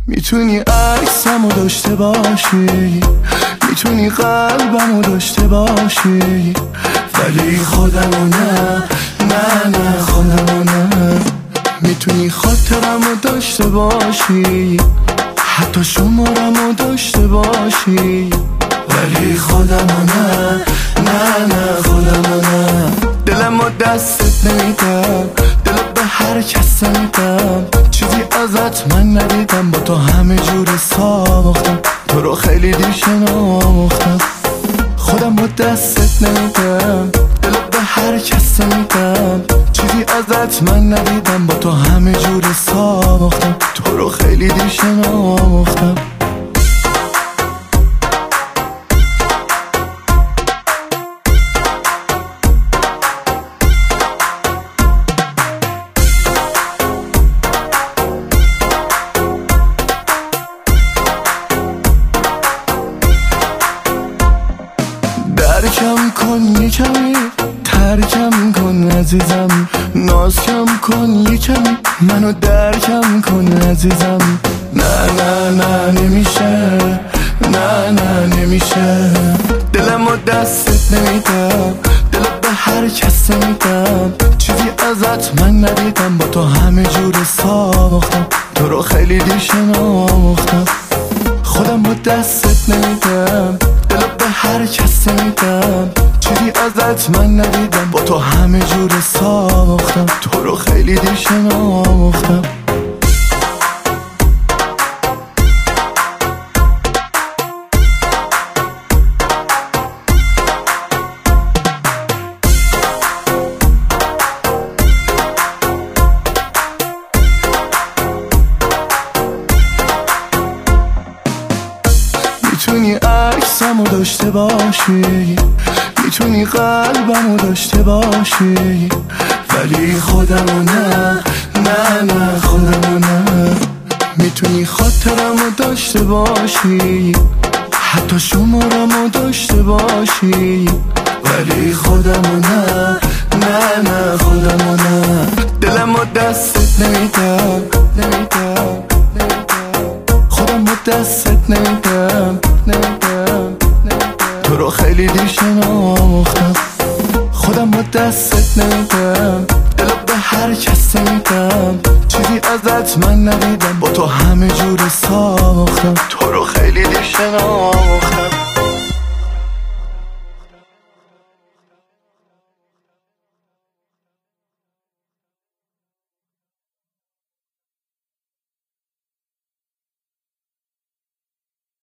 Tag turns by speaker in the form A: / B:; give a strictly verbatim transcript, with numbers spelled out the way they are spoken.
A: میتونی عکسمو داشته باشی، میتونی قلبمو داشته باشی، ولی خودمو نه، نه نه خودمو نه. میتونی خاطرمو داشته باشی، حتی شمارمو داشته باشی، ولی خودمو نه، نه نه خودمو نه. دلمو دستت نمیدم، دلت به هر کس نمیدم، چیزی ازت من ندیدم، با تو همه جور ساختم، تو رو خیلی دیر شناختم. خودم با دستت نمیدم، دلت به هر کس نمیدم، چیزی ازت من ندیدم، با تو همه جور ساختم، تو رو خیلی دیر شناختم. درکم کن یکمی، ترکم کن عزیزم، ناز کم کن یکمی، منو درکم کن عزیزم. نه نه نه نمیشه، نه نه نمیشه. دلمو دستت نمیدم، دلت به هر کس نمیدم، چیزی ازت من ندیدم، با تو همه جور ساختم، تو رو خیلی دیر شناختم. خودم با دستت نمیدم، دلت به هر کس نمیدم، چیزی ازت من ندیدم، با تو همه جور ساختم، تو رو خیلی دیر شناختم. میتونی عکسمو داشته باشی، میتونی قلبمو داشته باشی، ولی خودمو نه، نه نه خودمو نه. میتونی خاطرمو داشته باشی، حتی شمارمو داشته باشی، ولی خودمو نه، نه نه خودمو نه. دلمو دستت نمیدم، نمیدم، خودم با دستت نمیدم، نمیدم، تو رو خیلی دیر شناختم. خودم با دستت نمیدم، دلت به هر کس نمیدم، چیزی ازت من ندیدم، با تو همه جور ساختم، تو رو خیلی دیر شناختم.